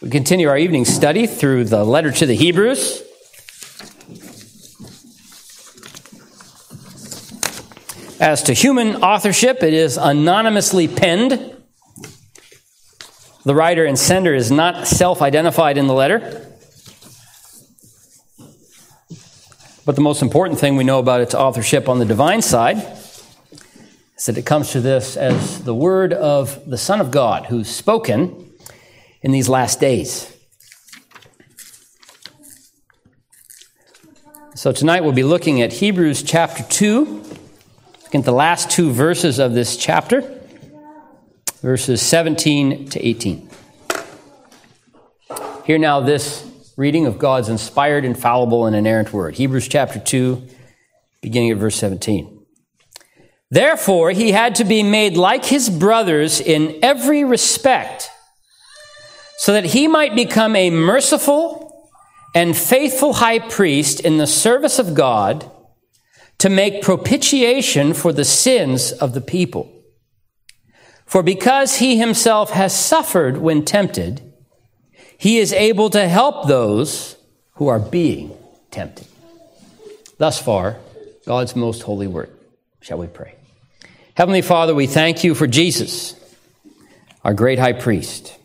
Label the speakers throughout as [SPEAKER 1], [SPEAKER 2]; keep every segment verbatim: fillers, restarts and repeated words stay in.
[SPEAKER 1] We continue our evening study through the letter to the Hebrews. As to human authorship, it is anonymously penned. The writer and sender is not self-identified in the letter. But the most important thing we know about its authorship on the divine side is that it comes to this as the word of the Son of God, who's spoken in these last days. So tonight we'll be looking at Hebrews chapter two, looking at the last two verses of this chapter, verses seventeen to eighteen. Hear now this reading of God's inspired, infallible, and inerrant word. Hebrews chapter two, beginning at verse seventeen. Therefore, he had to be made like his brothers in every respect, so that he might become a merciful and faithful high priest in the service of God to make propitiation for the sins of the people. For because he himself has suffered when tempted, he is able to help those who are being tempted. Thus far, God's most holy word. Shall we pray? Heavenly Father, we thank you for Jesus, our great high priest.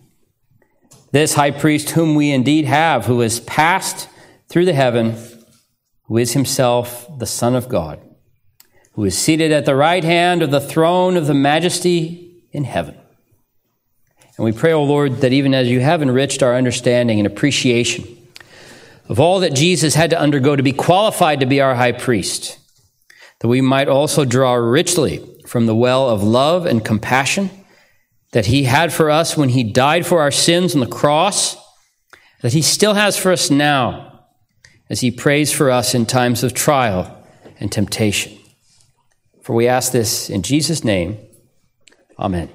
[SPEAKER 1] This high priest whom we indeed have, who has passed through the heaven, who is himself the Son of God, who is seated at the right hand of the throne of the majesty in heaven. And we pray, O Lord, that even as you have enriched our understanding and appreciation of all that Jesus had to undergo to be qualified to be our high priest, that we might also draw richly from the well of love and compassion that he had for us when he died for our sins on the cross, that he still has for us now as he prays for us in times of trial and temptation. For we ask this in Jesus' name. Amen.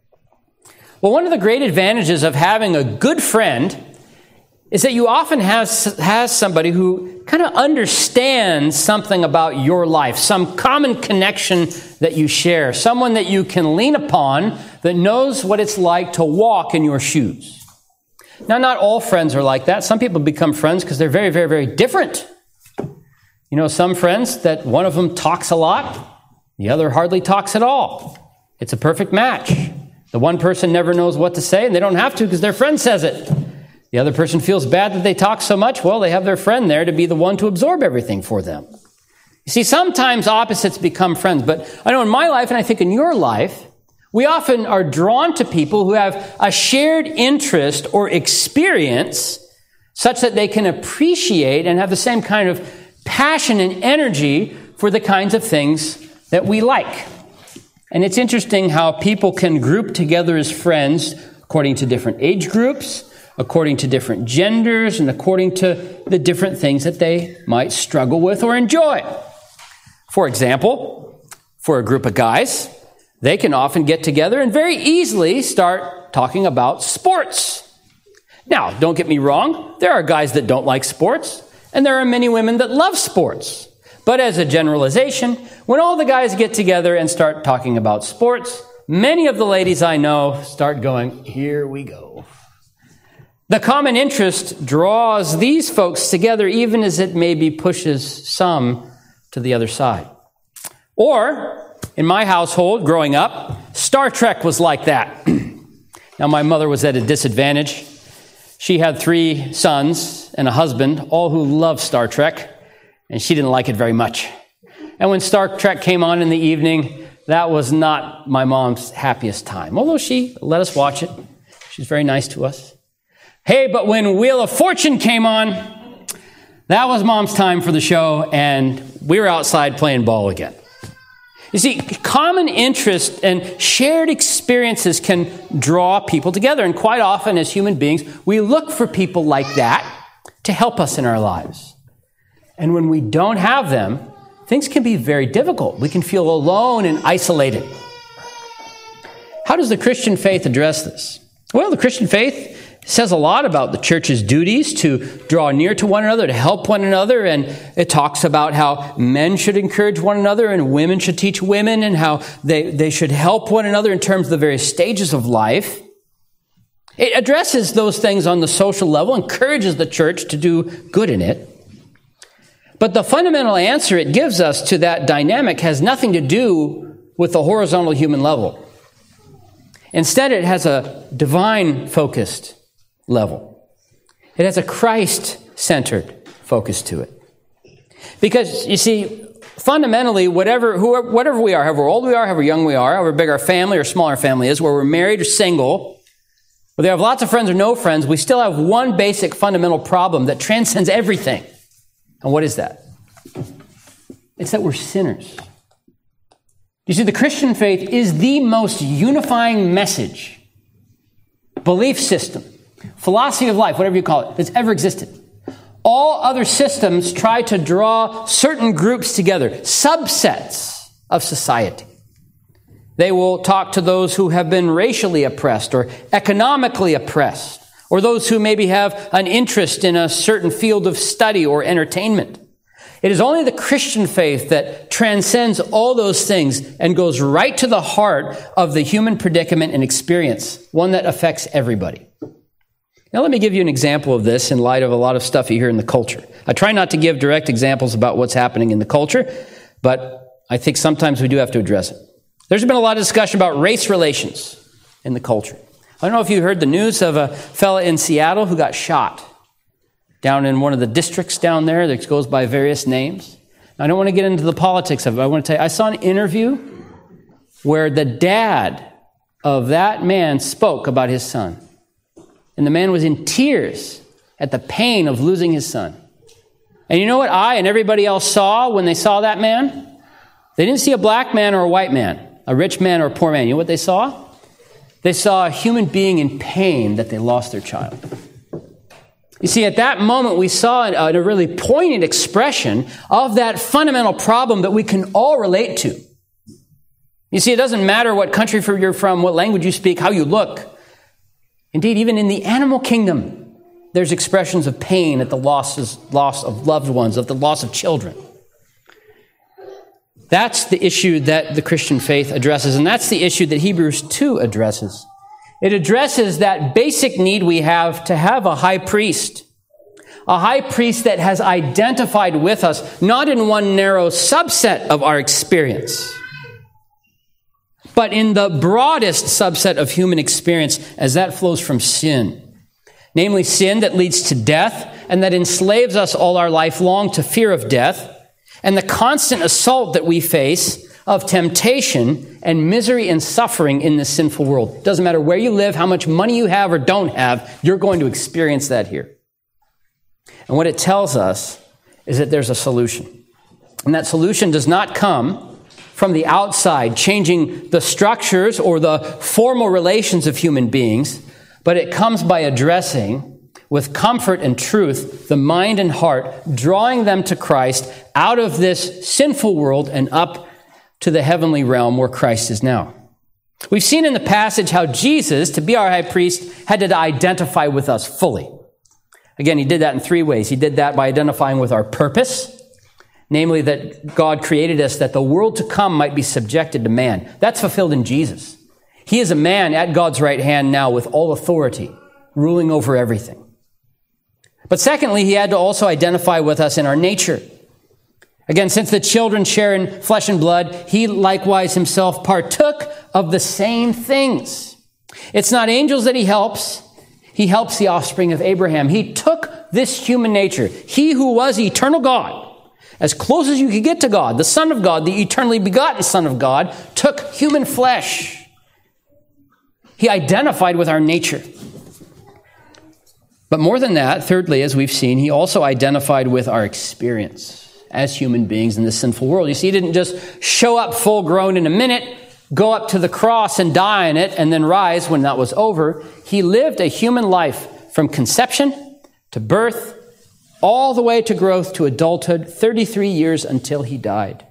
[SPEAKER 1] Well, one of the great advantages of having a good friend is that you often have has somebody who kind of understands something about your life, some common connection that you share, someone that you can lean upon that knows what it's like to walk in your shoes. Now, not all friends are like that. Some people become friends because they're very, very, very different. You know, some friends that one of them talks a lot, the other hardly talks at all. It's a perfect match. The one person never knows what to say, and they don't have to because their friend says it. The other person feels bad that they talk so much. Well, they have their friend there to be the one to absorb everything for them. You see, sometimes opposites become friends, but I know in my life, and I think in your life, we often are drawn to people who have a shared interest or experience such that they can appreciate and have the same kind of passion and energy for the kinds of things that we like. And it's interesting how people can group together as friends according to different age groups, according to different genders, and according to the different things that they might struggle with or enjoy. For example, for a group of guys, they can often get together and very easily start talking about sports. Now, don't get me wrong, there are guys that don't like sports, and there are many women that love sports. But as a generalization, when all the guys get together and start talking about sports, many of the ladies I know start going, here we go. The common interest draws these folks together, even as it maybe pushes some to the other side. Or, in my household growing up, Star Trek was like that. Now, my mother was at a disadvantage. She had three sons and a husband, all who loved Star Trek, and she didn't like it very much. And when Star Trek came on in the evening, that was not my mom's happiest time, although she let us watch it. She's very nice to us. Hey, but when Wheel of Fortune came on, that was Mom's time for the show, and we were outside playing ball again. You see, common interest and shared experiences can draw people together, and quite often as human beings, we look for people like that to help us in our lives. And when we don't have them, things can be very difficult. We can feel alone and isolated. How does the Christian faith address this? Well, the Christian faith says a lot about the church's duties to draw near to one another, to help one another, and it talks about how men should encourage one another and women should teach women, and how they, they should help one another in terms of the various stages of life. It addresses those things on the social level, encourages the church to do good in it. But the fundamental answer it gives us to that dynamic has nothing to do with the horizontal human level. Instead, it has a divine-focused level. It has a Christ-centered focus to it. Because, you see, fundamentally, whatever whoever, whatever we are, however old we are, however young we are, however big our family or small our family is, whether we're married or single, whether we have lots of friends or no friends, we still have one basic fundamental problem that transcends everything. And what is that? It's that we're sinners. You see, the Christian faith is the most unifying message, belief system, philosophy of life, whatever you call it, that's ever existed. All other systems try to draw certain groups together, subsets of society. They will talk to those who have been racially oppressed or economically oppressed, or those who maybe have an interest in a certain field of study or entertainment. It is only the Christian faith that transcends all those things and goes right to the heart of the human predicament and experience, one that affects everybody. Now, let me give you an example of this in light of a lot of stuff you hear in the culture. I try not to give direct examples about what's happening in the culture, but I think sometimes we do have to address it. There's been a lot of discussion about race relations in the culture. I don't know if you heard the news of a fella in Seattle who got shot down in one of the districts down there that goes by various names. I don't want to get into the politics of it. I want to tell you, I saw an interview where the dad of that man spoke about his son. And the man was in tears at the pain of losing his son. And you know what I and everybody else saw when they saw that man? They didn't see a black man or a white man, a rich man or a poor man. You know what they saw? They saw a human being in pain that they lost their child. You see, at that moment, we saw a, a really poignant expression of that fundamental problem that we can all relate to. You see, it doesn't matter what country you're from, what language you speak, how you look. Indeed, even in the animal kingdom, there's expressions of pain at the losses, loss of loved ones, of the loss of children. That's the issue that the Christian faith addresses, and that's the issue that Hebrews two addresses. It addresses that basic need we have to have a high priest, a high priest that has identified with us, not in one narrow subset of our experience, but in the broadest subset of human experience as that flows from sin. Namely, sin that leads to death and that enslaves us all our life long to fear of death, and the constant assault that we face of temptation and misery and suffering in this sinful world. It doesn't matter where you live, how much money you have or don't have, you're going to experience that here. And what it tells us is that there's a solution. And that solution does not come from the outside, changing the structures or the formal relations of human beings, but it comes by addressing with comfort and truth the mind and heart, drawing them to Christ out of this sinful world and up to the heavenly realm where Christ is now. We've seen in the passage how Jesus, to be our high priest, had to identify with us fully. Again, he did that in three ways. He did that by identifying with our purpose, namely that God created us that the world to come might be subjected to man. That's fulfilled in Jesus. He is a man at God's right hand now with all authority, ruling over everything. But secondly, he had to also identify with us in our nature. Again, since the children share in flesh and blood, he likewise himself partook of the same things. It's not angels that he helps. He helps the offspring of Abraham. He took this human nature. He who was eternal God, as close as you could get to God, the Son of God, the eternally begotten Son of God, took human flesh. He identified with our nature. But more than that, thirdly, as we've seen, he also identified with our experience as human beings in this sinful world. You see, he didn't just show up full grown in a minute, go up to the cross and die in it, and then rise when that was over. He lived a human life from conception to birth, all the way to growth to adulthood, thirty-three years until he died.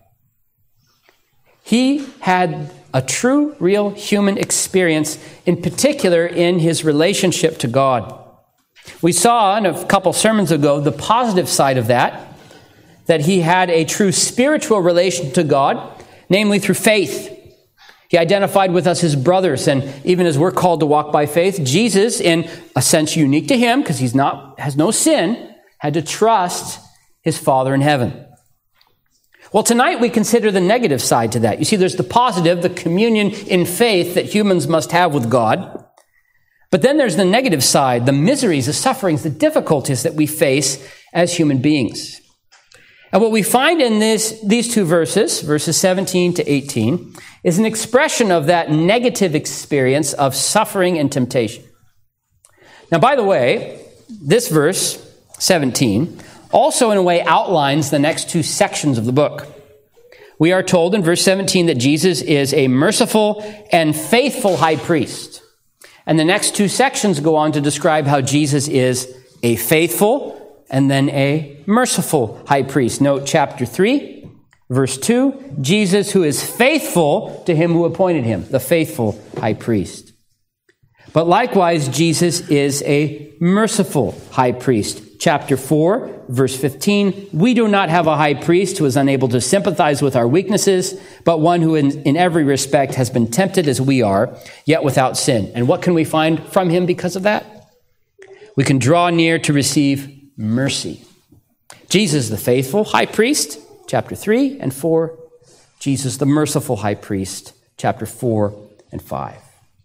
[SPEAKER 1] He had a true, real human experience, in particular in his relationship to God. We saw in a couple sermons ago the positive side of that, that he had a true spiritual relation to God, namely through faith. He identified with us as brothers, and even as we're called to walk by faith, Jesus, in a sense unique to him, because he's not has no sin, had to trust his Father in heaven. Well, tonight we consider the negative side to that. You see, there's the positive, the communion in faith that humans must have with God. But then there's the negative side, the miseries, the sufferings, the difficulties that we face as human beings. And what we find in this, these two verses, verses seventeen to eighteen, is an expression of that negative experience of suffering and temptation. Now, by the way, this verse, seventeen, also in a way outlines the next two sections of the book. We are told in verse seventeen that Jesus is a merciful and faithful high priest. And the next two sections go on to describe how Jesus is a faithful and then a merciful high priest. Note chapter three, verse two, Jesus who is faithful to him who appointed him, the faithful high priest. But likewise, Jesus is a merciful high priest. Chapter four, verse fifteen, we do not have a high priest who is unable to sympathize with our weaknesses, but one who in, in every respect has been tempted as we are, yet without sin. And what can we find from him because of that? We can draw near to receive mercy. Jesus, the faithful high priest, chapter three and four. Jesus, the merciful high priest, chapter four and five.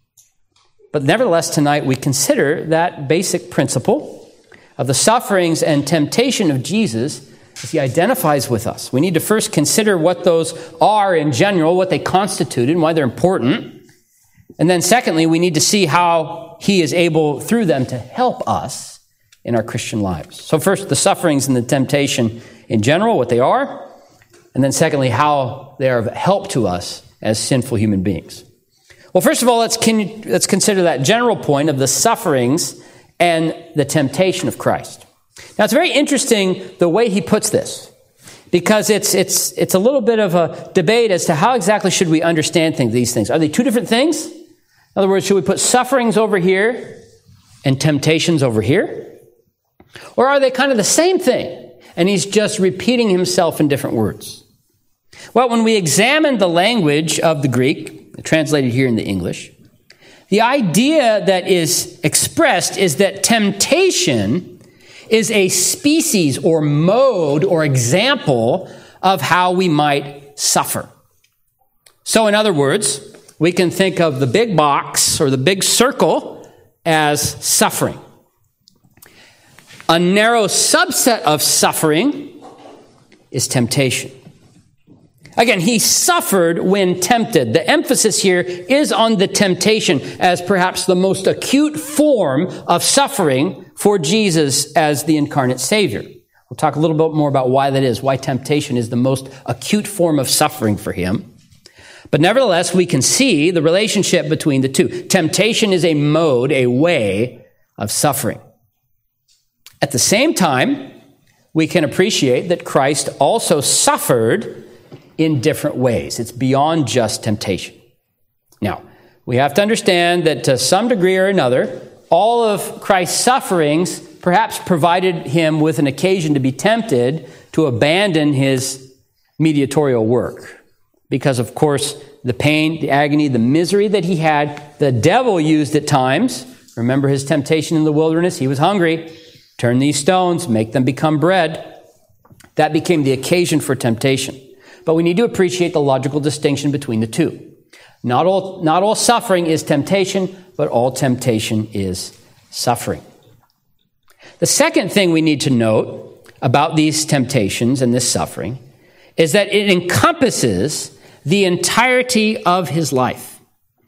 [SPEAKER 1] But nevertheless, tonight we consider that basic principle of the sufferings and temptation of Jesus as he identifies with us. We need to first consider what those are in general, what they constitute, and why they're important. And then secondly, we need to see how he is able, through them, to help us in our Christian lives. So first, the sufferings and the temptation in general, what they are. And then secondly, how they are of help to us as sinful human beings. Well, first of all, let's, con- let's consider that general point of the sufferings and the temptation of Christ. Now, it's very interesting the way he puts this, because it's it's it's a little bit of a debate as to how exactly should we understand things, these things. Are they two different things? In other words, should we put sufferings over here and temptations over here? Or are they kind of the same thing, and he's just repeating himself in different words? Well, when we examine the language of the Greek, translated here in the English, the idea that is expressed is that temptation is a species or mode or example of how we might suffer. So in other words, we can think of the big box or the big circle as suffering. A narrow subset of suffering is temptation. Again, he suffered when tempted. The emphasis here is on the temptation as perhaps the most acute form of suffering for Jesus as the incarnate Savior. We'll talk a little bit more about why that is, why temptation is the most acute form of suffering for him. But nevertheless, we can see the relationship between the two. Temptation is a mode, a way of suffering. At the same time, we can appreciate that Christ also suffered in different ways. It's beyond just temptation. Now, we have to understand that to some degree or another, all of Christ's sufferings perhaps provided him with an occasion to be tempted to abandon his mediatorial work. Because, of course, the pain, the agony, the misery that he had, the devil used at times. Remember his temptation in the wilderness? He was hungry. Turn these stones, make them become bread. That became the occasion for temptation. But we need to appreciate the logical distinction between the two. Not all, not all suffering is temptation, but all temptation is suffering. The second thing we need to note about these temptations and this suffering is that it encompasses the entirety of his life.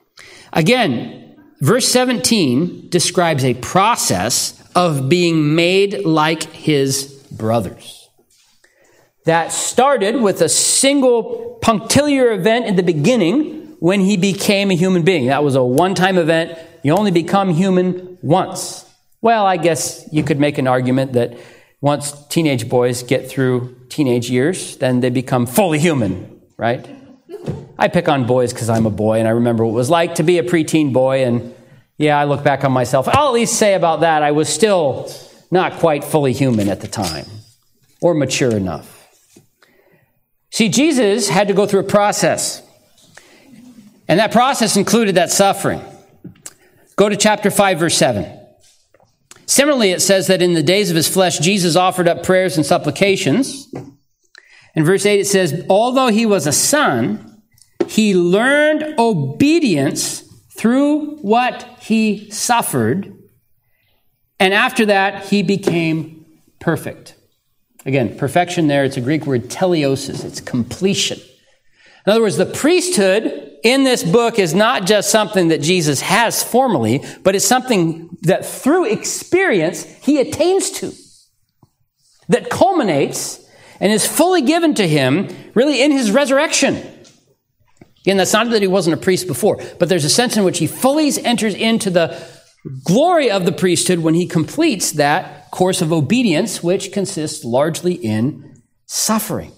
[SPEAKER 1] Again, verse seventeen describes a process of being made like his brothers. That started with a single punctiliar event in the beginning when he became a human being. That was a one-time event. You only become human once. Well, I guess you could make an argument that once teenage boys get through teenage years, then they become fully human, right? I pick on boys because I'm a boy, and I remember what it was like to be a preteen boy, and yeah, I look back on myself. I'll at least say about that, I was still not quite fully human at the time, or mature enough. See, Jesus had to go through a process. And that process included that suffering. Go to chapter five, verse seven. Similarly, it says that in the days of his flesh, Jesus offered up prayers and supplications. In verse eight, it says, although he was a son, he learned obedience through what he suffered. And after that, he became perfect. Again, perfection there, it's a Greek word teleiosis. It's completion. In other words, the priesthood in this book is not just something that Jesus has formally, but it's something that through experience he attains to, that culminates and is fully given to him really in his resurrection. Again, that's not that he wasn't a priest before, but there's a sense in which he fully enters into the glory of the priesthood when he completes that course of obedience, which consists largely in suffering.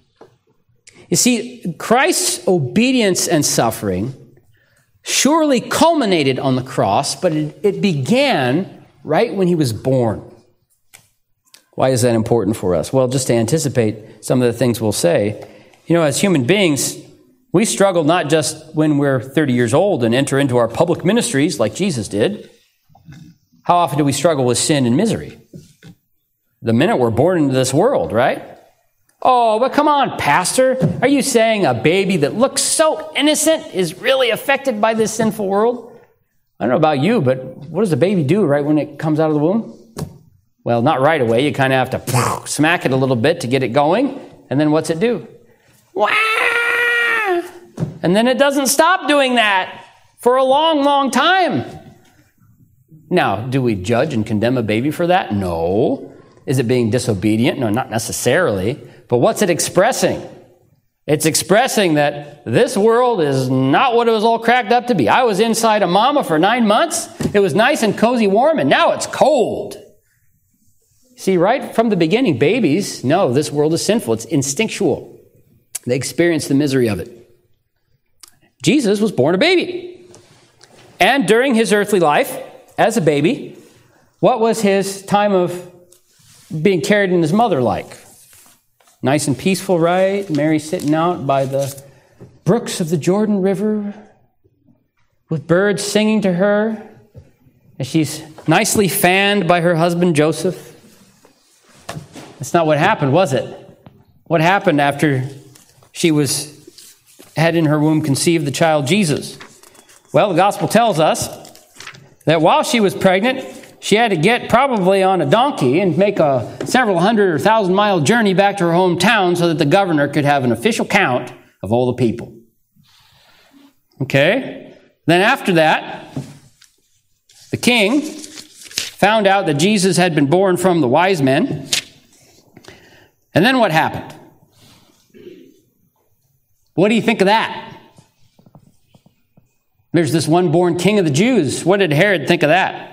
[SPEAKER 1] You see, Christ's obedience and suffering surely culminated on the cross, but it, it began right when he was born. Why is that important for us? Well, just to anticipate some of the things we'll say. You know, as human beings, we struggle not just when we're thirty years old and enter into our public ministries like Jesus did. How often do we struggle with sin and misery? The minute we're born into this world, right? Oh, but come on, Pastor. Are you saying a baby that looks so innocent is really affected by this sinful world? I don't know about you, but what does a baby do right when it comes out of the womb? Well, not right away. You kind of have to smack it a little bit to get it going. And then what's it do? Wah! And then it doesn't stop doing that for a long, long time. Now, do we judge and condemn a baby for that? No. Is it being disobedient? No, not necessarily. But what's it expressing? It's expressing that this world is not what it was all cracked up to be. I was inside a mama for nine months. It was nice and cozy warm, and now it's cold. See, right from the beginning, babies know this world is sinful. It's instinctual. They experience the misery of it. Jesus was born a baby. And during his earthly life, as a baby, what was his time of being carried in his mother like? Nice and peaceful, right? Mary sitting out by the brooks of the Jordan River with birds singing to her as she's nicely fanned by her husband Joseph. That's not what happened, was it? What happened after she was had in her womb conceived the child Jesus? Well, the gospel tells us that while she was pregnant, she had to get probably on a donkey and make a several hundred or thousand mile journey back to her hometown so that the governor could have an official count of all the people. Okay? Then after that, the king found out that Jesus had been born from the wise men. And then what happened? What do you think of that? There's this one born king of the Jews. What did Herod think of that?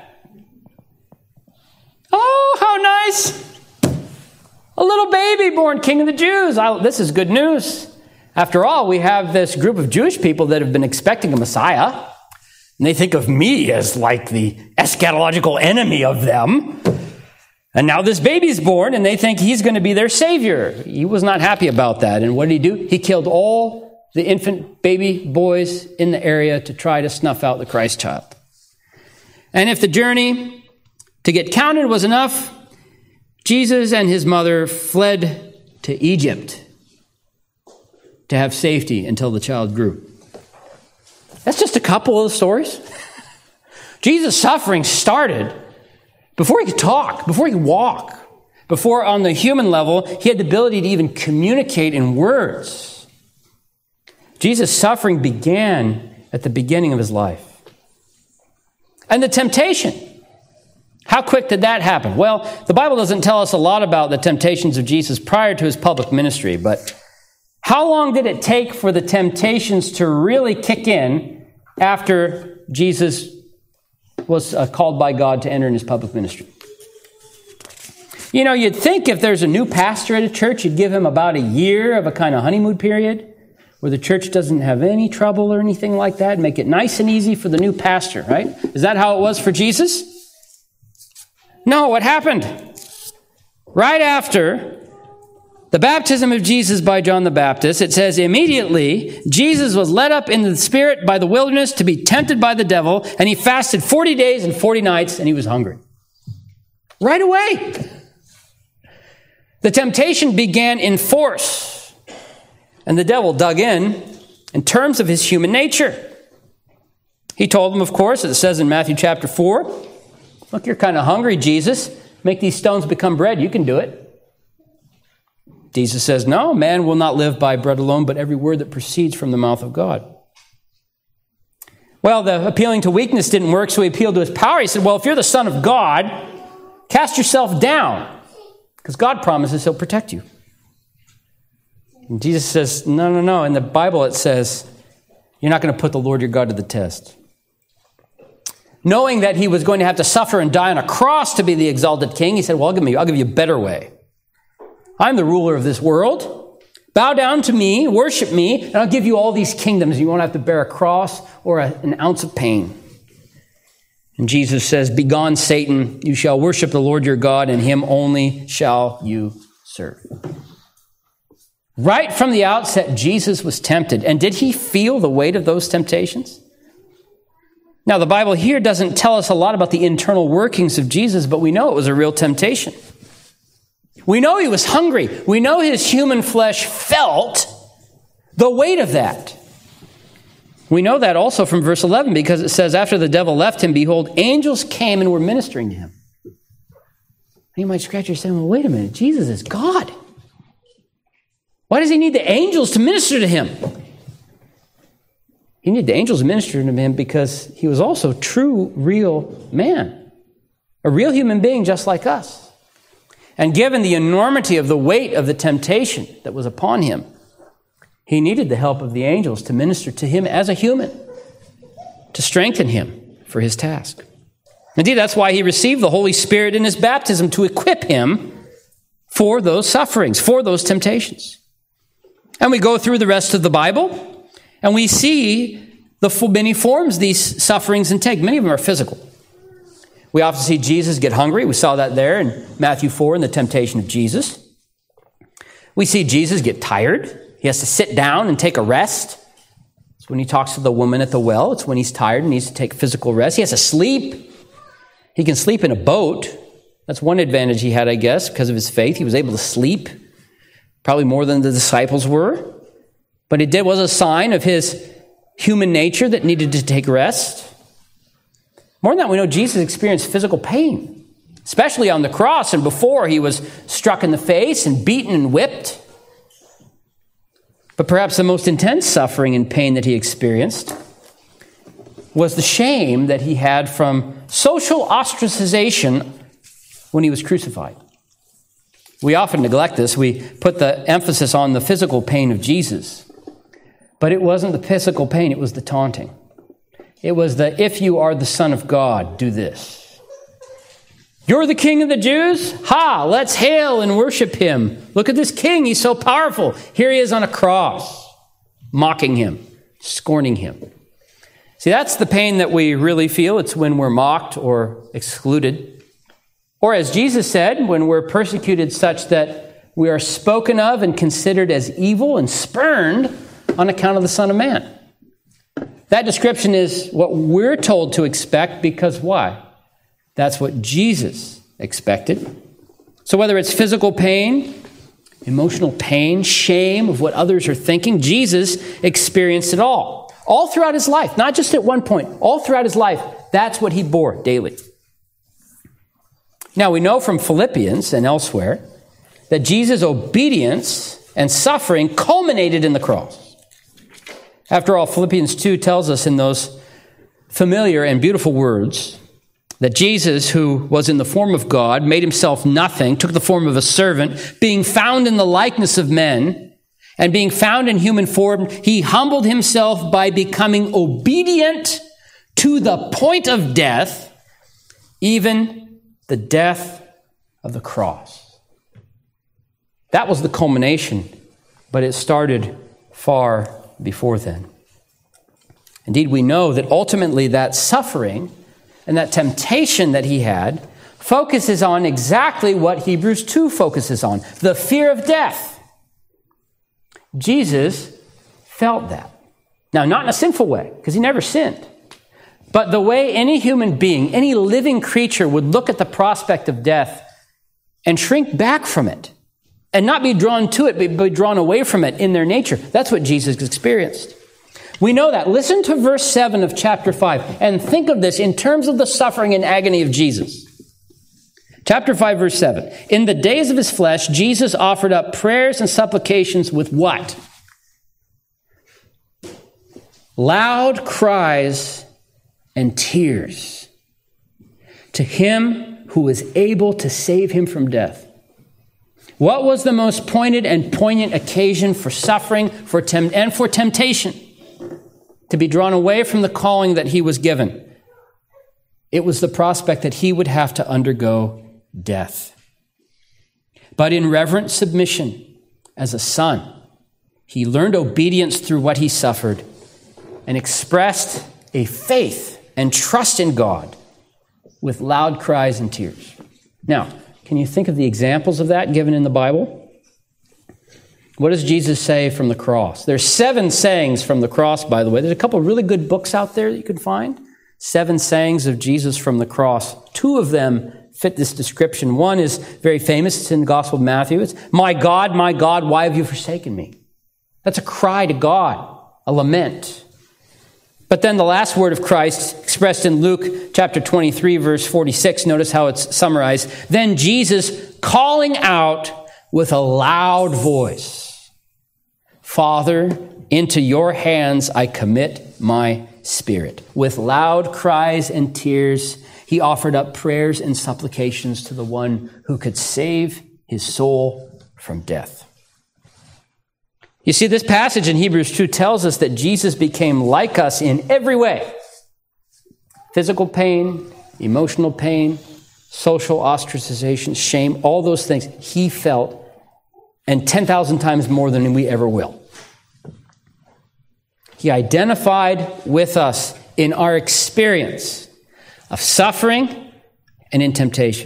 [SPEAKER 1] Oh, how nice. A little baby born king of the Jews. I, this is good news. After all, we have this group of Jewish people that have been expecting a Messiah. And they think of me as like the eschatological enemy of them. And now this baby's born and they think he's going to be their savior. He was not happy about that. And what did he do? He killed all the infant baby boys in the area to try to snuff out the Christ child. And if the journey to get counted was enough, Jesus and his mother fled to Egypt to have safety until the child grew. That's just a couple of the stories. Jesus' suffering started before he could talk, before he could walk, before on the human level he had the ability to even communicate in words. Jesus' suffering began at the beginning of his life. And the temptation, how quick did that happen? Well, the Bible doesn't tell us a lot about the temptations of Jesus prior to his public ministry, but how long did it take for the temptations to really kick in after Jesus was uh, called by God to enter in his public ministry? You know, you'd think if there's a new pastor at a church, you'd give him about a year of a kind of honeymoon period where the church doesn't have any trouble or anything like that, make it nice and easy for the new pastor, right? Is that how it was for Jesus? No, what happened? Right after The baptism of Jesus by John the Baptist, it says, immediately Jesus was led up into the Spirit by the wilderness to be tempted by the devil, and he fasted forty days and forty nights, and he was hungry. Right away. The temptation began in force, and the devil dug in in terms of his human nature. He told him, of course, it says in Matthew chapter four, look, you're kind of hungry, Jesus. Make these stones become bread. You can do it. Jesus says, no, man will not live by bread alone, but every word that proceeds from the mouth of God. Well, the appealing to weakness didn't work, so he appealed to his power. He said, well, if you're the Son of God, cast yourself down, because God promises he'll protect you. And Jesus says, no, no, no. In the Bible, it says, you're not going to put the Lord your God to the test. Knowing that he was going to have to suffer and die on a cross to be the exalted king, he said, well, I'll give you, I'll give you a better way. I'm the ruler of this world. Bow down to me, worship me, and I'll give you all these kingdoms. You won't have to bear a cross or a, an ounce of pain. And Jesus says, begone, Satan, you shall worship the Lord your God, and him only shall you serve. Right from the outset, Jesus was tempted. And did he feel the weight of those temptations? Now, the Bible here doesn't tell us a lot about the internal workings of Jesus, but we know it was a real temptation. We know he was hungry. We know his human flesh felt the weight of that. We know that also from verse eleven, because it says, after the devil left him, behold, angels came and were ministering to him. You might scratch your head, well, wait a minute, Jesus is God. Why does he need the angels to minister to him? He needed the angels to minister to him because he was also true, real man. A real human being just like us. And given the enormity of the weight of the temptation that was upon him, he needed the help of the angels to minister to him as a human, to strengthen him for his task. Indeed, that's why he received the Holy Spirit in his baptism, to equip him for those sufferings, for those temptations. And we go through the rest of the Bible, and we see the many forms these sufferings take. Many of them are physical. We often see Jesus get hungry. We saw that there in Matthew four in the temptation of Jesus. We see Jesus get tired. He has to sit down and take a rest. It's when he talks to the woman at the well. It's when he's tired and needs to take physical rest. He has to sleep. He can sleep in a boat. That's one advantage he had, I guess, because of his faith. He was able to sleep, probably more than the disciples were. But it did was a sign of his human nature that needed to take rest. More than that, we know Jesus experienced physical pain, especially on the cross and before he was struck in the face and beaten and whipped. But perhaps the most intense suffering and pain that he experienced was the shame that he had from social ostracization when he was crucified. We often neglect this. We put the emphasis on the physical pain of Jesus. But it wasn't the physical pain, it was the taunting. It was the, if you are the Son of God, do this. You're the King of the Jews? Ha, let's hail and worship him. Look at this king, he's so powerful. Here he is on a cross, mocking him, scorning him. See, that's the pain that we really feel. It's when we're mocked or excluded. Or as Jesus said, when we're persecuted such that we are spoken of and considered as evil and spurned on account of the Son of Man. That description is what we're told to expect because why? That's what Jesus expected. So whether it's physical pain, emotional pain, shame of what others are thinking, Jesus experienced it all. All throughout his life, not just at one point, all throughout his life, that's what he bore daily. Now we know from Philippians and elsewhere that Jesus' obedience and suffering culminated in the cross. After all, Philippians two tells us in those familiar and beautiful words that Jesus, who was in the form of God, made himself nothing, took the form of a servant, being found in the likeness of men, and being found in human form, he humbled himself by becoming obedient to the point of death, even the death of the cross. That was the culmination, but it started far before then. Indeed, we know that ultimately that suffering and that temptation that he had focuses on exactly what Hebrews two focuses on, the fear of death. Jesus felt that. Now, not in a sinful way, because he never sinned. But the way any human being, any living creature would look at the prospect of death and shrink back from it and not be drawn to it, but be drawn away from it in their nature. That's what Jesus experienced. We know that. Listen to verse seven of chapter five and think of this in terms of the suffering and agony of Jesus. Chapter five, verse seven. In the days of his flesh, Jesus offered up prayers and supplications with what? Loud cries and tears to him who is able to save him from death. What was the most pointed and poignant occasion for suffering for tem- and for temptation? To be drawn away from the calling that he was given. It was the prospect that he would have to undergo death. But in reverent submission as a son, he learned obedience through what he suffered and expressed a faith and trust in God with loud cries and tears. Now, can you think of the examples of that given in the Bible? What does Jesus say from the cross? There's seven sayings from the cross, by the way. There's a couple of really good books out there that you can find. Seven sayings of Jesus from the cross. Two of them fit this description. One is very famous. It's in the Gospel of Matthew. It's, "My God, my God, why have you forsaken me?" That's a cry to God, a lament. But then the last word of Christ, expressed in Luke chapter twenty-three, verse forty-six, notice how it's summarized. Then Jesus, calling out with a loud voice, "Father, into your hands I commit my spirit." With loud cries and tears, he offered up prayers and supplications to the one who could save his soul from death. You see, this passage in Hebrews two tells us that Jesus became like us in every way. Physical pain, emotional pain, social ostracization, shame, all those things he felt, and ten thousand times more than we ever will. He identified with us in our experience of suffering and in temptation.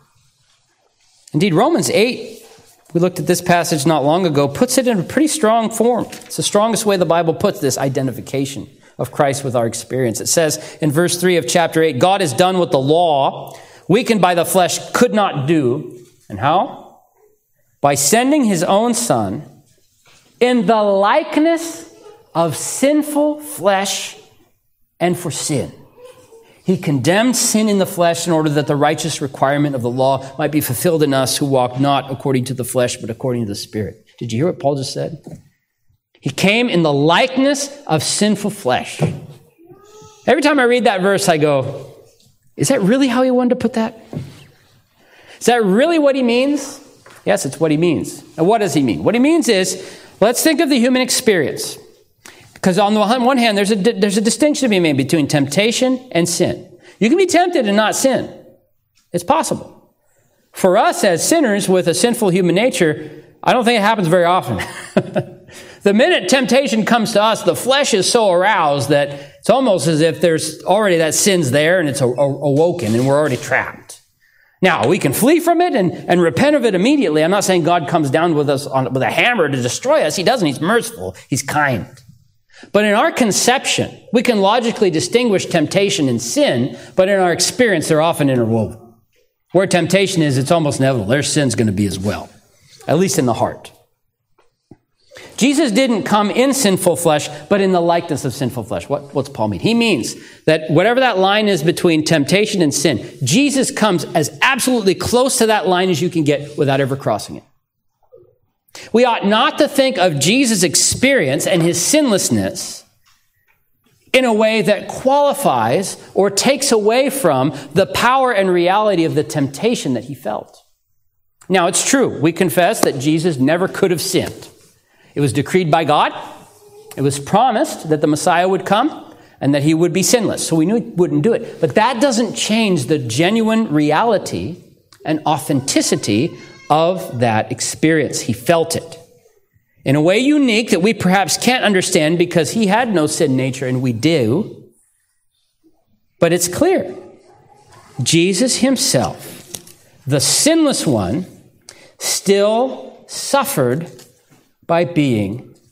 [SPEAKER 1] Indeed, Romans eight, we looked at this passage not long ago, puts it in a pretty strong form. It's the strongest way the Bible puts this identification of Christ with our experience. It says in verse three of chapter eight, God has done what the law, weakened by the flesh, could not do. And how? By sending his own Son in the likeness of sinful flesh and for sin. He condemned sin in the flesh in order that the righteous requirement of the law might be fulfilled in us who walk not according to the flesh, but according to the Spirit. Did you hear what Paul just said? He came in the likeness of sinful flesh. Every time I read that verse, I go, is that really how he wanted to put that? Is that really what he means? Yes, it's what he means. And what does he mean? What he means is, let's think of the human experience. Because on the one hand, there's a, there's a distinction to be made between temptation and sin. You can be tempted and not sin. It's possible. For us as sinners with a sinful human nature, I don't think it happens very often. The minute temptation comes to us, the flesh is so aroused that it's almost as if there's already that sin's there and it's awoken and we're already trapped. Now, we can flee from it and, and repent of it immediately. I'm not saying God comes down with us on, with a hammer to destroy us. He doesn't. He's merciful. He's kind. But in our conception, we can logically distinguish temptation and sin, but in our experience, they're often interwoven. Where temptation is, it's almost inevitable. There's sin's going to be as well, at least in the heart. Jesus didn't come in sinful flesh, but in the likeness of sinful flesh. What, what's Paul mean? He means that whatever that line is between temptation and sin, Jesus comes as absolutely close to that line as you can get without ever crossing it. We ought not to think of Jesus' experience and his sinlessness in a way that qualifies or takes away from the power and reality of the temptation that he felt. Now, it's true. We confess that Jesus never could have sinned. It was decreed by God. It was promised that the Messiah would come and that he would be sinless. So we knew he wouldn't do it. But that doesn't change the genuine reality and authenticity of that experience. He felt it in a way unique that we perhaps can't understand because he had no sin nature and we do. But it's clear. Jesus himself, the sinless one, still suffered by being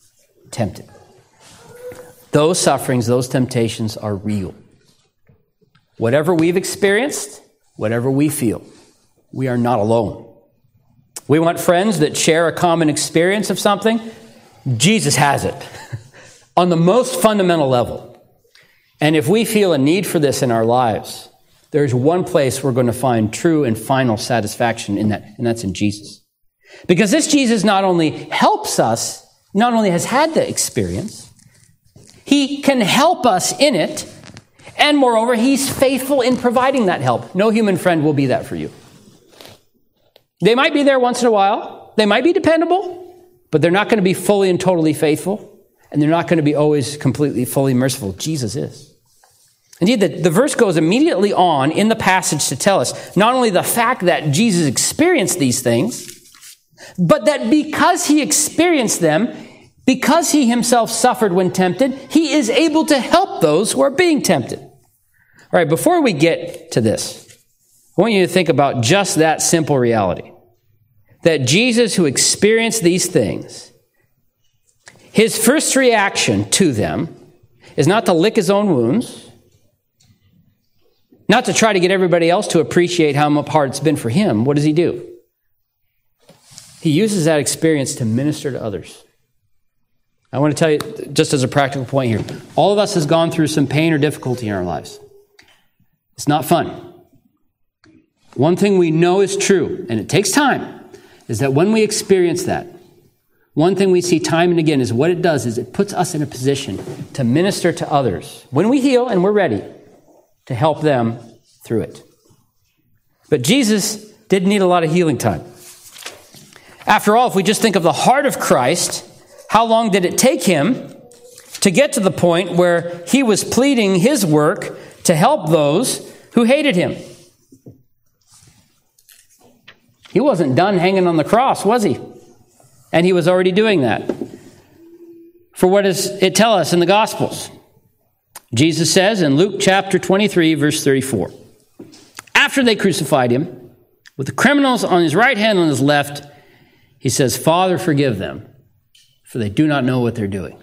[SPEAKER 1] tempted. Those sufferings, those temptations are real. Whatever we've experienced, whatever we feel, we are not alone. We want friends that share a common experience of something. Jesus has it on the most fundamental level. And if we feel a need for this in our lives, there's one place we're going to find true and final satisfaction in that, and that's in Jesus. Because this Jesus not only helps us, not only has had the experience, he can help us in it, and moreover, he's faithful in providing that help. No human friend will be that for you. They might be there once in a while. They might be dependable, but they're not going to be fully and totally faithful, and they're not going to be always completely, fully merciful. Jesus is. Indeed, the, the verse goes immediately on in the passage to tell us not only the fact that Jesus experienced these things, but that because he experienced them, because he himself suffered when tempted, he is able to help those who are being tempted. All right, before we get to this, I want you to think about just that simple reality. That Jesus, who experienced these things, his first reaction to them is not to lick his own wounds, not to try to get everybody else to appreciate how hard it's been for him. What does he do? He uses that experience to minister to others. I want to tell you, just as a practical point here, all of us has gone through some pain or difficulty in our lives. It's not fun. One thing we know is true, and it takes time, is that when we experience that, one thing we see time and again is what it does is it puts us in a position to minister to others. When we heal and we're ready, to help them through it. But Jesus didn't need a lot of healing time. After all, if we just think of the heart of Christ, how long did it take him to get to the point where he was pleading his work to help those who hated him? He wasn't done hanging on the cross, was he? And he was already doing that. For what does it tell us in the Gospels? Jesus says in Luke chapter twenty-three, verse thirty-four, after they crucified him, with the criminals on his right hand and on his left, he says, Father, forgive them, for they do not know what they're doing.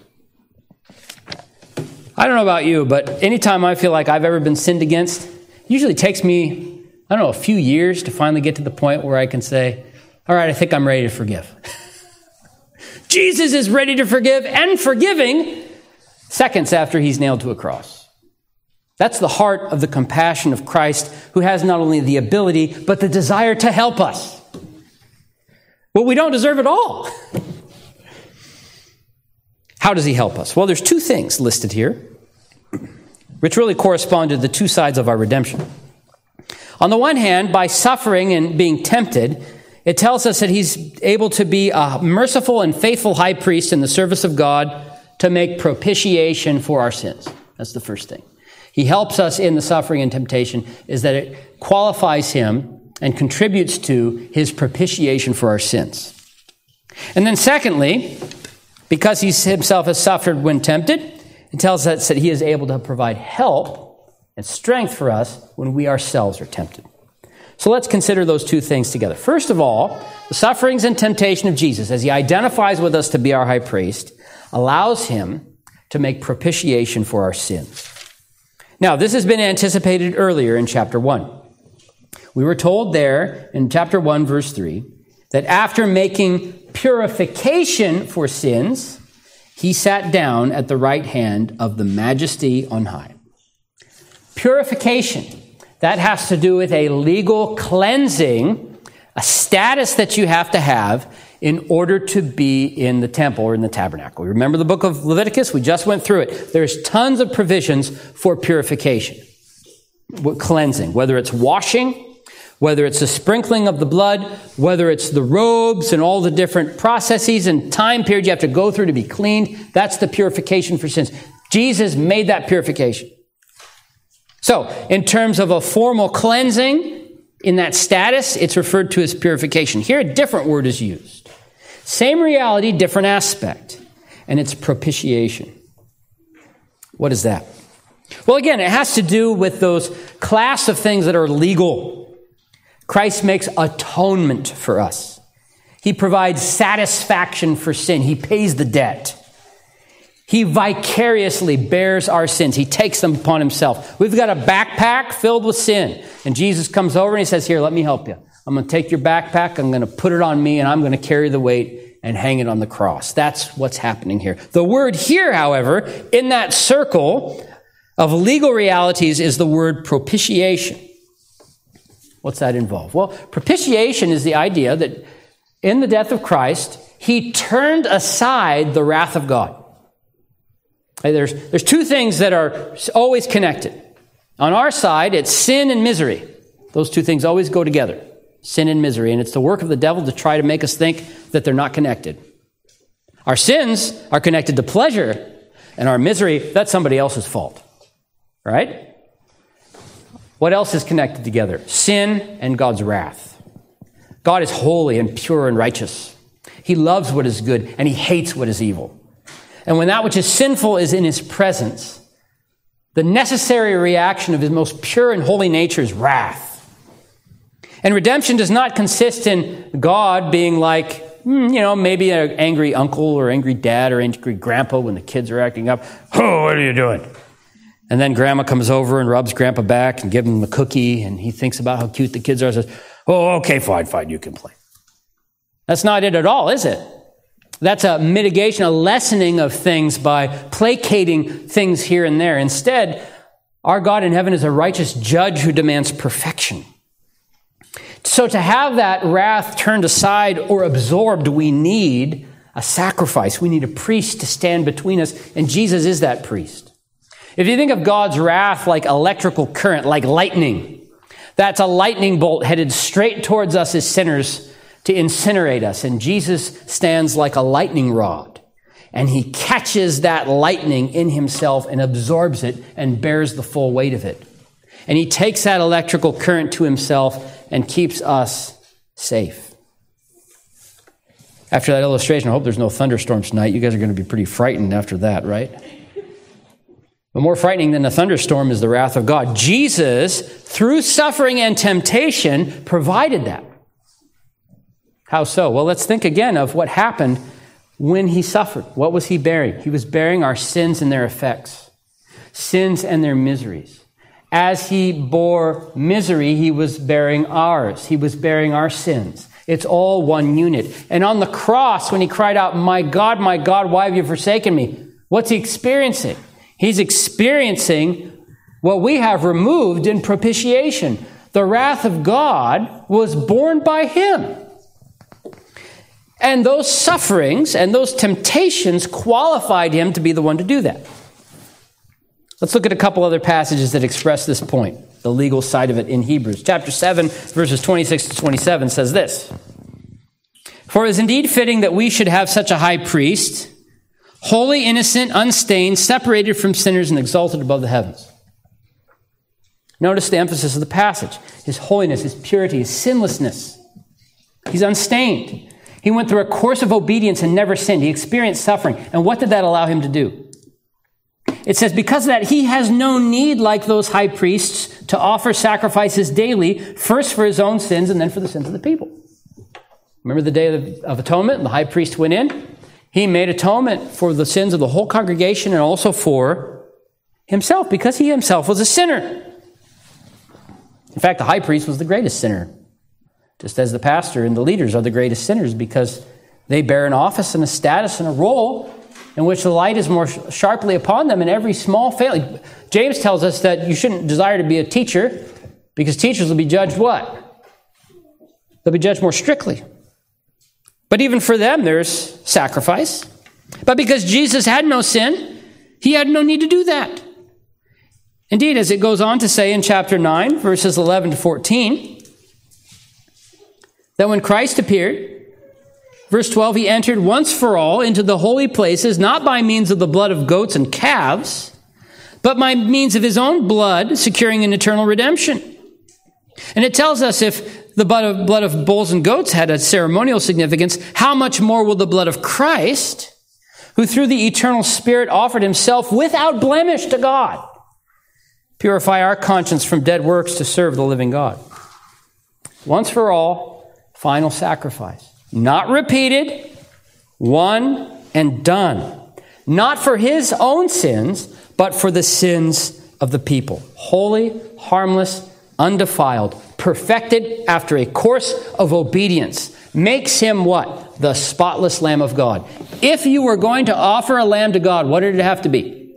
[SPEAKER 1] I don't know about you, but anytime I feel like I've ever been sinned against, it usually takes me, I don't know, a few years to finally get to the point where I can say, all right, I think I'm ready to forgive. Jesus is ready to forgive and forgiving seconds after he's nailed to a cross. That's the heart of the compassion of Christ, who has not only the ability, but the desire to help us. But we don't deserve it all. How does he help us? Well, there's two things listed here, which really correspond to the two sides of our redemption. On the one hand, by suffering and being tempted, it tells us that he's able to be a merciful and faithful high priest in the service of God to make propitiation for our sins. That's the first thing. He helps us in the suffering and temptation, is that it qualifies him and contributes to his propitiation for our sins. And then secondly, because he himself has suffered when tempted, it tells us that he is able to provide help and strength for us when we ourselves are tempted. So let's consider those two things together. First of all, the sufferings and temptation of Jesus, as he identifies with us to be our high priest, allows him to make propitiation for our sins. Now, this has been anticipated earlier in chapter one. We were told there in chapter one, verse three, that after making purification for sins, he sat down at the right hand of the Majesty on high. Purification, that has to do with a legal cleansing, a status that you have to have in order to be in the temple or in the tabernacle. Remember the book of Leviticus? We just went through it. There's tons of provisions for purification, cleansing, whether it's washing, whether it's the sprinkling of the blood, whether it's the robes and all the different processes and time period you have to go through to be cleaned. That's the purification for sins. Jesus made that purification. So, in terms of a formal cleansing, in that status, it's referred to as purification. Here, a different word is used. Same reality, different aspect. And it's propitiation. What is that? Well, again, it has to do with those class of things that are legal. Christ makes atonement for us. He provides satisfaction for sin. He pays the debt. He vicariously bears our sins. He takes them upon himself. We've got a backpack filled with sin. And Jesus comes over and he says, here, let me help you. I'm going to take your backpack, I'm going to put it on me, and I'm going to carry the weight and hang it on the cross. That's what's happening here. The word here, however, in that circle of legal realities is the word propitiation. What's that involve? Well, propitiation is the idea that in the death of Christ, he turned aside the wrath of God. There's, there's two things that are always connected. On our side, it's sin and misery. Those two things always go together. Sin and misery. And it's the work of the devil to try to make us think that they're not connected. Our sins are connected to pleasure, and our misery, that's somebody else's fault. Right? What else is connected together? Sin and God's wrath. God is holy and pure and righteous. He loves what is good, and he hates what is evil. And when that which is sinful is in his presence, the necessary reaction of his most pure and holy nature is wrath. And redemption does not consist in God being like, you know, maybe an angry uncle or angry dad or angry grandpa when the kids are acting up. Oh, what are you doing? And then grandma comes over and rubs grandpa back and gives him a cookie, and he thinks about how cute the kids are and says, oh, okay, fine, fine, you can play. That's not it at all, is it? That's a mitigation, a lessening of things by placating things here and there. Instead, our God in heaven is a righteous judge who demands perfection. So to have that wrath turned aside or absorbed, we need a sacrifice. We need a priest to stand between us, and Jesus is that priest. If you think of God's wrath like electrical current, like lightning, that's a lightning bolt headed straight towards us as sinners to incinerate us. And Jesus stands like a lightning rod, and he catches that lightning in himself and absorbs it and bears the full weight of it. And he takes that electrical current to himself and keeps us safe. After that illustration, I hope there's no thunderstorms tonight. You guys are going to be pretty frightened after that, right? But more frightening than a thunderstorm is the wrath of God. Jesus, through suffering and temptation, provided that. How so? Well, let's think again of what happened when he suffered. What was he bearing? He was bearing our sins and their effects, sins and their miseries. As he bore misery, he was bearing ours. He was bearing our sins. It's all one unit. And on the cross, when he cried out, my God, my God, why have you forsaken me? What's he experiencing? He's experiencing what we have removed in propitiation. The wrath of God was borne by him. And those sufferings and those temptations qualified him to be the one to do that. Let's look at a couple other passages that express this point, the legal side of it in Hebrews. Chapter seven, verses twenty-six to twenty-seven says this. For it is indeed fitting that we should have such a high priest, holy, innocent, unstained, separated from sinners, and exalted above the heavens. Notice the emphasis of the passage. His holiness, his purity, his sinlessness. He's unstained. He went through a course of obedience and never sinned. He experienced suffering. And what did that allow him to do? It says, because of that, he has no need, like those high priests, to offer sacrifices daily, first for his own sins and then for the sins of the people. Remember the Day of, of Atonement? The high priest went in. He made atonement for the sins of the whole congregation and also for himself, because he himself was a sinner. In fact, the high priest was the greatest sinner, just as the pastor and the leaders are the greatest sinners, because they bear an office and a status and a role in which the light is more sharply upon them in every small failing. James tells us that you shouldn't desire to be a teacher, because teachers will be judged what? They'll be judged more strictly. But even for them, there's sacrifice. But because Jesus had no sin, he had no need to do that. Indeed, as it goes on to say in chapter nine, verses eleven to fourteen, that when Christ appeared, verse twelve, he entered once for all into the holy places, not by means of the blood of goats and calves, but by means of his own blood, securing an eternal redemption. And it tells us if the blood of, blood of bulls and goats had a ceremonial significance, how much more will the blood of Christ, who through the eternal Spirit offered himself without blemish to God, purify our conscience from dead works to serve the living God. Once for all, final sacrifice. Not repeated, one and done. not for his own sins, but for the sins of the people. Holy, harmless, undefiled, perfected after a course of obedience, makes him what? The spotless Lamb of God. If you were going to offer a lamb to God, what did it have to be?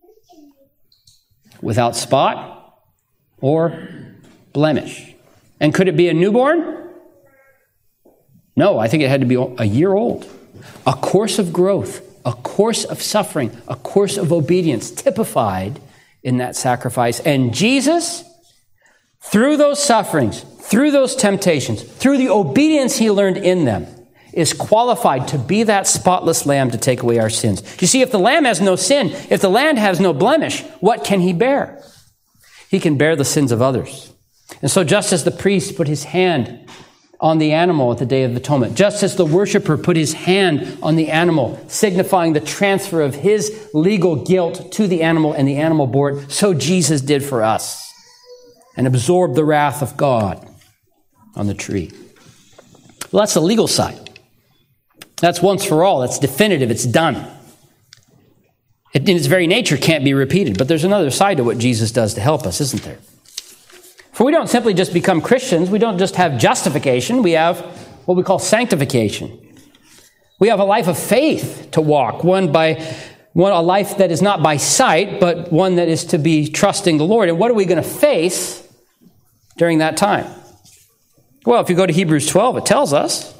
[SPEAKER 1] Without spot or blemish. And could it be a newborn? No, I think it had to be a year old. A course of growth, a course of suffering, a course of obedience typified in that sacrifice. And Jesus, through those sufferings, through those temptations, through the obedience he learned in them, is qualified to be that spotless lamb to take away our sins. You see, if the lamb has no sin, if the lamb has no blemish, what can he bear? He can bear the sins of others. And so just as the priest put his hand on the animal at the Day of Atonement, just as the worshiper put his hand on the animal, signifying the transfer of his legal guilt to the animal, and the animal bore it, so Jesus did for us and absorbed the wrath of God on the tree. Well, that's the legal side. That's once for all. That's definitive. It's done. It, in its very nature, can't be repeated. But there's another side to what Jesus does to help us, isn't there? For we don't simply just become Christians. We don't just have justification. We have what we call sanctification. We have a life of faith to walk, one by one, a life that is not by sight, but one that is to be trusting the Lord. And what are we going to face during that time? Well, if you go to Hebrews twelve, it tells us.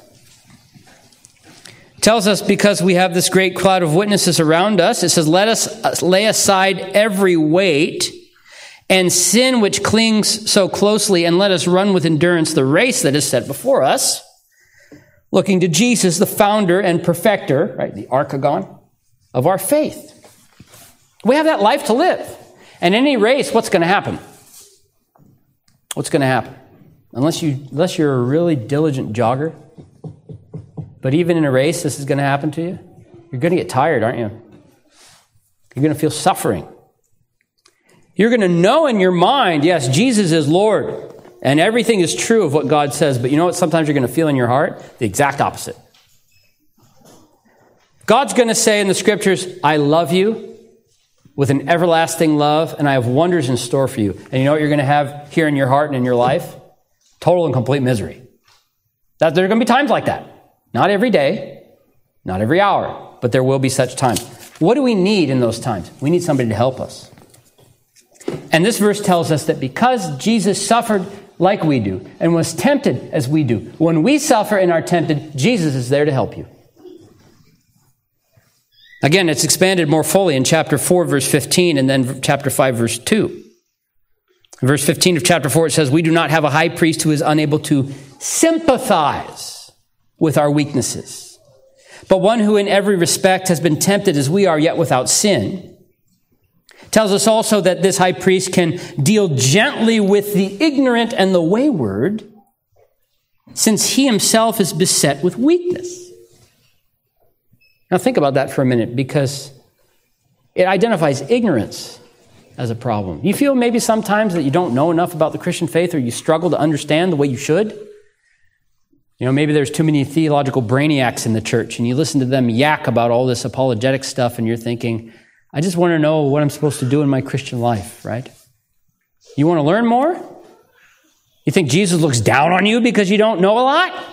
[SPEAKER 1] It tells us because we have this great cloud of witnesses around us. It says, let us lay aside every weight and sin which clings so closely, and let us run with endurance the race that is set before us, looking to Jesus, the founder and perfecter, right, the archegon of our faith. We have that life to live. And in any race, what's going to happen? What's going to happen? Unless you, unless you're a really diligent jogger, but even in a race, this is going to happen to you. You're going to get tired, aren't you? You're going to feel suffering. You're going to know in your mind, yes, Jesus is Lord, and everything is true of what God says, but you know what sometimes you're going to feel in your heart? The exact opposite. God's going to say in the Scriptures, I love you with an everlasting love, and I have wonders in store for you. And you know what you're going to have here in your heart and in your life? Total and complete misery. That there are going to be times like that. Not every day, not every hour, but there will be such times. What do we need in those times? We need somebody to help us. And this verse tells us that because Jesus suffered like we do and was tempted as we do, when we suffer and are tempted, Jesus is there to help you. Again, it's expanded more fully in chapter four, verse fifteen, and then chapter five, verse two. In verse fifteen of chapter four, it says, we do not have a high priest who is unable to sympathize with our weaknesses, but one who in every respect has been tempted as we are, yet without sin. Tells us also that this high priest can deal gently with the ignorant and the wayward, since he himself is beset with weakness. Now think about that for a minute, because it identifies ignorance as a problem. You feel maybe sometimes that you don't know enough about the Christian faith, or you struggle to understand the way you should? You know, maybe there's too many theological brainiacs in the church, and you listen to them yak about all this apologetic stuff, and you're thinking, I just want to know what I'm supposed to do in my Christian life, right? You want to learn more? You think Jesus looks down on you because you don't know a lot?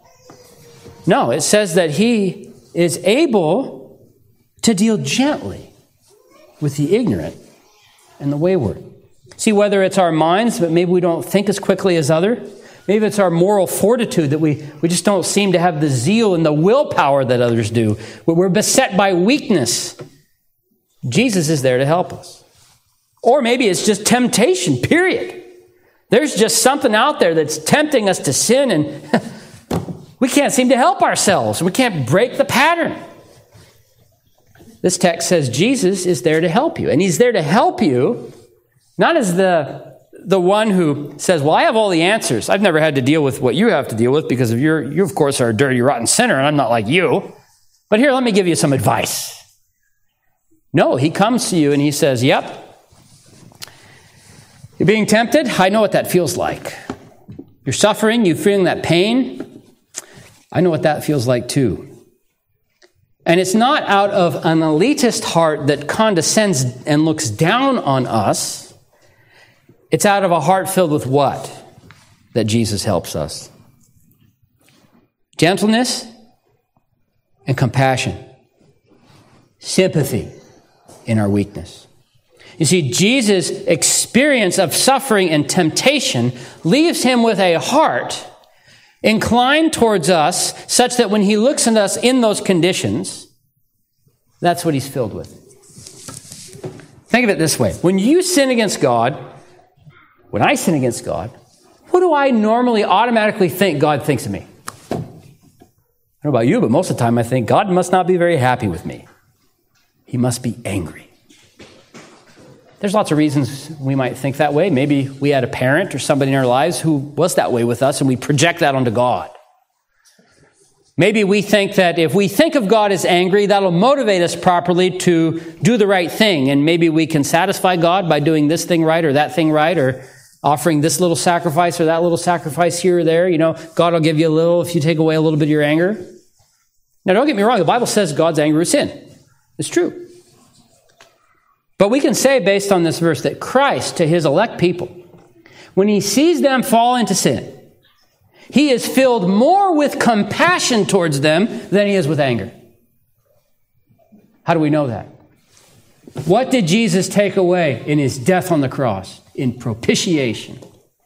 [SPEAKER 1] No, it says that he is able to deal gently with the ignorant and the wayward. See, whether it's our minds, but maybe we don't think as quickly as others. Maybe it's our moral fortitude that we, we just don't seem to have the zeal and the willpower that others do. We're beset by weakness. Jesus is there to help us. Or maybe it's just temptation, period. There's just something out there that's tempting us to sin, and we can't seem to help ourselves. We can't break the pattern. This text says Jesus is there to help you. And he's there to help you, not as the the one who says, well, I have all the answers. I've never had to deal with what you have to deal with because of your, you, of course, are a dirty, rotten sinner, and I'm not like you. But here, let me give you some advice. No, he comes to you and he says, yep, you're being tempted. I know what that feels like. You're suffering. You're feeling that pain. I know what that feels like too. And it's not out of an elitist heart that condescends and looks down on us. It's out of a heart filled with what? That Jesus helps us. Gentleness and compassion. Sympathy in our weakness. You see, Jesus' experience of suffering and temptation leaves him with a heart inclined towards us such that when he looks at us in those conditions, that's what he's filled with. Think of it this way. When you sin against God, when I sin against God, what do I normally automatically think God thinks of me? I don't know about you, but most of the time I think God must not be very happy with me. He must be angry. There's lots of reasons we might think that way. Maybe we had a parent or somebody in our lives who was that way with us, and we project that onto God. Maybe we think that if we think of God as angry, that'll motivate us properly to do the right thing, and maybe we can satisfy God by doing this thing right or that thing right, or offering this little sacrifice or that little sacrifice here or there. You know, God will give you a little if you take away a little bit of your anger. Now, don't get me wrong. The Bible says God's anger is sin. It's true. But we can say, based on this verse, that Christ, to his elect people, when he sees them fall into sin, he is filled more with compassion towards them than he is with anger. How do we know that? What did Jesus take away in his death on the cross? In propitiation.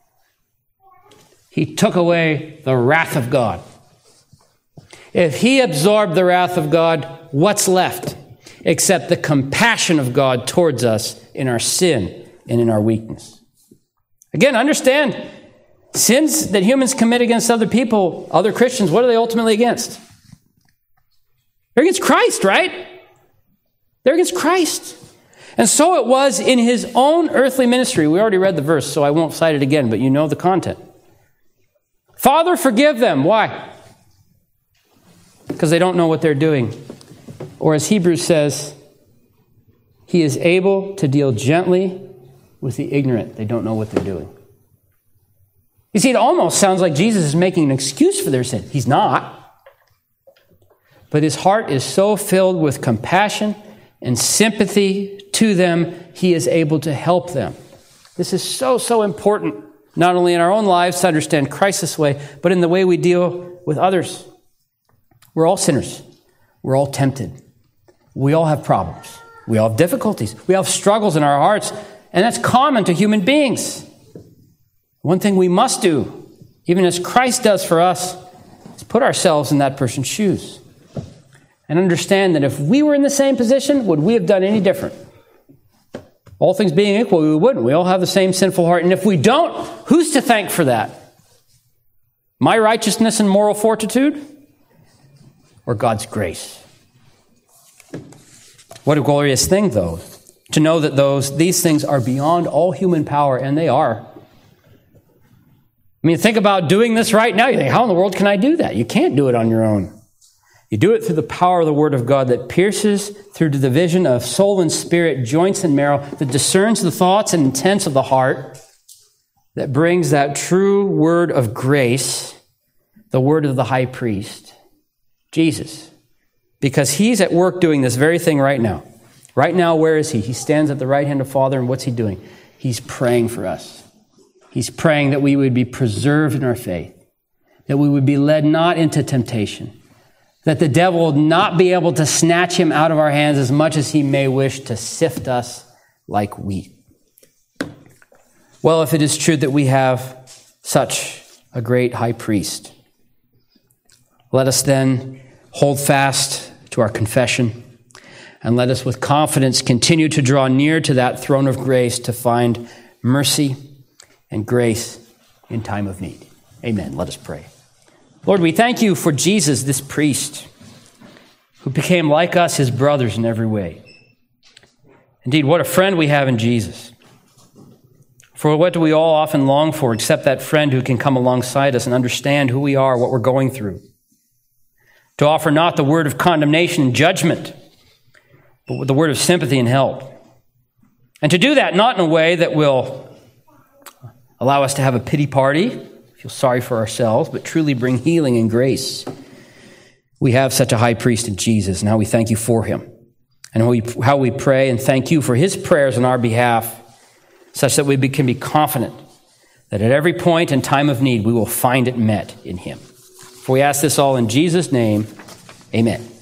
[SPEAKER 1] He took away the wrath of God. If he absorbed the wrath of God, what's left? Except the compassion of God towards us in our sin and in our weakness. Again, understand, sins that humans commit against other people, other Christians, what are they ultimately against? They're against Christ, right? They're against Christ. And so it was in his own earthly ministry. We already read the verse, so I won't cite it again, but you know the content. Father, forgive them. Why? Because they don't know what they're doing. Or as Hebrews says, he is able to deal gently with the ignorant. They don't know what they're doing. You see, it almost sounds like Jesus is making an excuse for their sin. He's not. But his heart is so filled with compassion and sympathy to them, he is able to help them. This is so, so important, not only in our own lives to understand Christ this way, but in the way we deal with others. We're all sinners. We're all tempted. We all have problems. We all have difficulties. We all have struggles in our hearts, and that's common to human beings. One thing we must do, even as Christ does for us, is put ourselves in that person's shoes and understand that if we were in the same position, would we have done any different? All things being equal, we wouldn't. We all have the same sinful heart, and if we don't, who's to thank for that? My righteousness and moral fortitude? Or God's grace? What a glorious thing, though, to know that those these things are beyond all human power, and they are. I mean, think about doing this right now. You think, how in the world can I do that? You can't do it on your own. You do it through the power of the Word of God that pierces through to the vision of soul and spirit, joints and marrow, that discerns the thoughts and intents of the heart, that brings that true word of grace, the word of the high priest, Jesus. Because he's at work doing this very thing right now. Right now, where is he? He stands at the right hand of Father, and what's he doing? He's praying for us. He's praying that we would be preserved in our faith, that we would be led not into temptation, that the devil will not be able to snatch him out of our hands as much as he may wish to sift us like wheat. Well, if it is true that we have such a great high priest, let us then hold fast to our confession, and let us with confidence continue to draw near to that throne of grace to find mercy and grace in time of need. Amen. Let us pray. Lord, we thank you for Jesus, this priest, who became like us, his brothers in every way. Indeed, what a friend we have in Jesus. For what do we all often long for except that friend who can come alongside us and understand who we are, what we're going through? To offer not the word of condemnation and judgment, but with the word of sympathy and help. And to do that not in a way that will allow us to have a pity party, feel sorry for ourselves, but truly bring healing and grace. we have such a high priest in Jesus, and how we thank you for him, and how we, how we pray and thank you for his prayers on our behalf, such that we be, can be confident that at every point and time of need, we will find it met in him. For we ask this all in Jesus' name, amen.